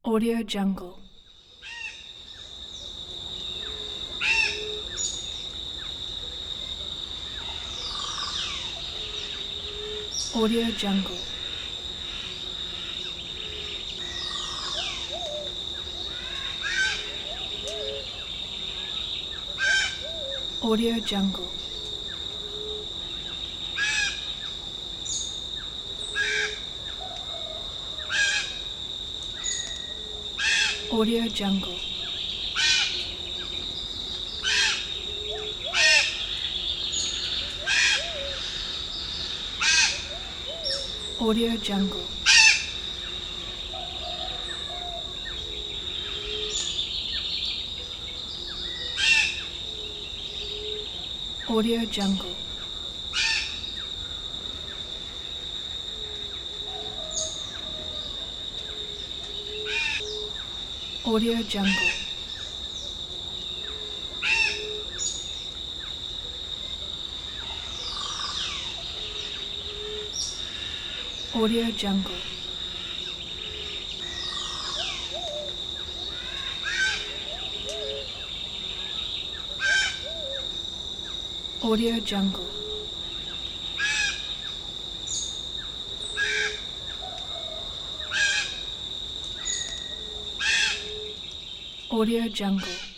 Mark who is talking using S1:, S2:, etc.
S1: Audio Jungle. Audio Jungle. Audio Jungle. Audio Jungle. Audio Jungle. Audio Jungle. Audio Jungle. Audio Jungle. Audio Jungle. Audio Jungle.